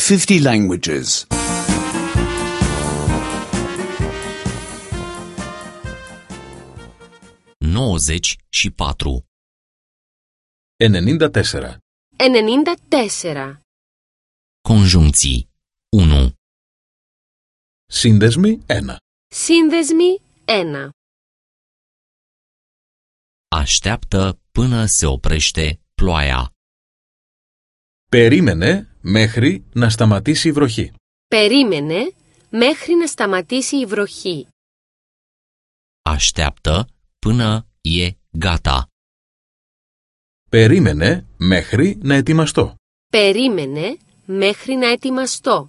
50 languages. 94. 94. 94. Conjuncții 1. Σύνδεσμοι 1. Σύνδεσμοι 1. Așteaptă până se oprește ploaia. Περίμενε μέχρι να σταματήσει η βροχή. Περίμενε μέχρι να σταματήσει η βροχή. Așteaptă până e gata. Περίμενε μέχρι να ετοιμαστώ. Περίμενε μέχρι να ετοιμαστώ.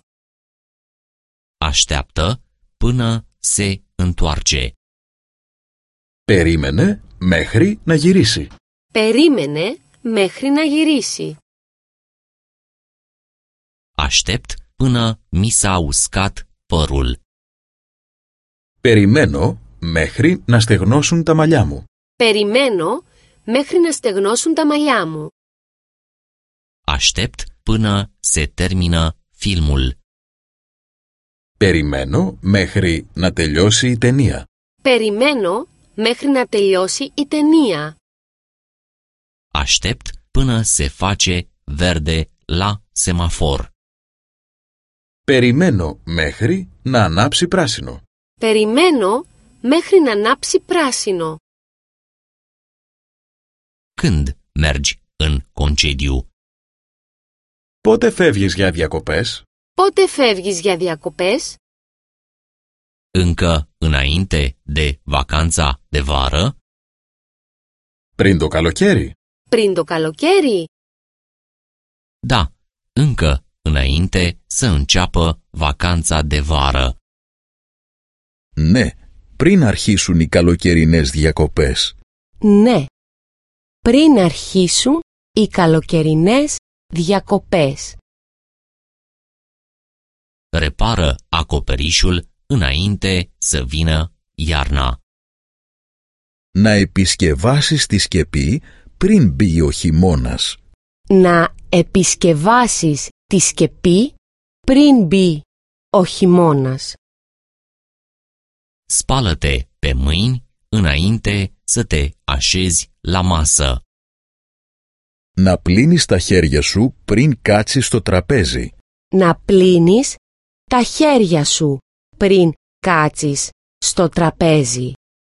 Așteaptă până se întoarce. Περίμενε μέχρι να γυρίσει. Περίμενε μέχρι να γυρίσει. Aștept până mi s-a uscat părul. Περιμένω μέχρι να στεγνώσουν τα μαλλιά μου. Περιμένω μέχρι να στεγνώσουν τα μαλλιά μου. Aștept până se termină filmul. Περιμένω μέχρι να τελειώσει η ταινία. Περιμένω μέχρι να τελειώσει η ταινία. Aștept până se face verde la semafor. Περιμένω μέχρι να ανάψει πράσινο. Περιμένω μέχρι να ανάψει πράσινο. Când mergi în concediu? Πότε φεύγεις για διακοπές? Πότε φεύγεις για διακοπές? Încă înainte de vacanța de vară? Πριν το καλοκαίρι? Πριν το καλοκαίρι? Da, încă înainte să înceapă vacanța de vară. Ναι, πριν αρχίσουν οι καλοκαιρινές διακοπές. Ναι, πριν αρχίσουν οι καλοκαιρινές διακοπές. Repară acoperișul înainte să vină iarna. Να επισκευάσεις τη σκεπή πριν μπει ο χειμώνας. Να επισκευάσεις τη σκεπή πριν μπει ο χειμώνας. Spală-te pe mâini înainte să te așezi la masă. Να πλύνεις τα χέρια σου πριν κάτσεις στο τραπέζι. Να πλύνεις τα χέρια σου πριν κάτσεις στο τραπέζι.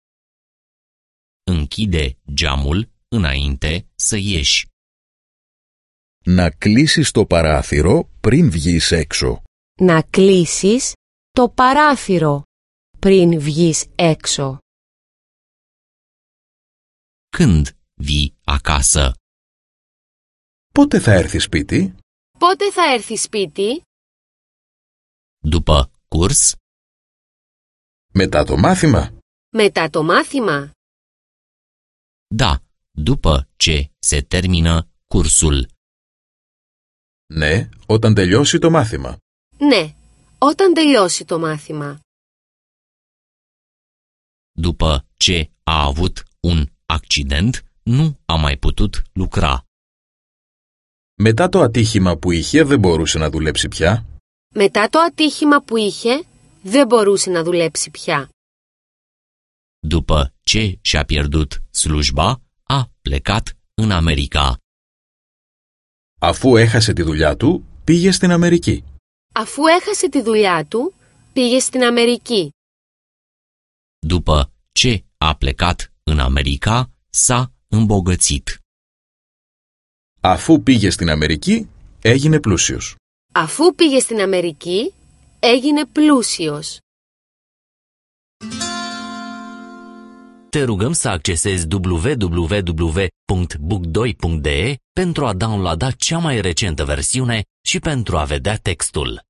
Închide geamul înainte să ieși. Να κλείσεις το παράθυρο πριν βγεις έξω. Να κλείσεις το παράθυρο πριν βγεις έξω. Când vii acasă? Πότε θα έρθει σπίτι? Πότε θα έρθει σπίτι? După curs? Μετά το μάθημα? Μετά το μάθημα? Da, după ce se termină cursul. Ναι, όταν τελειώσει το μάθημα. Ναι, όταν τελειώσει το μάθημα. După ce a avut un accident, nu a mai putut lucra. Μετά το ατύχημα που είχε δεν μπορούσε να δουλέψει πια. Μετά το ατύχημα που είχε, δεν μπορούσε να δουλέψει πια. După ce și-a pierdut slujba, a plecat în America. Αφού έχασε τη δουλειά του, πήγε στην Αμερική. Αφού έχασε τη δουλειά του, πήγε στην Αμερική. După ce a plecat în America, s-a îmbogățit. Αφού πήγε στην Αμερική, έγινε πλούσιος. Αφού πήγε στην Αμερική, έγινε πλούσιος. Te rugăm să accesezi www.book2.de pentru a downloada cea mai recentă versiune și pentru a vedea textul.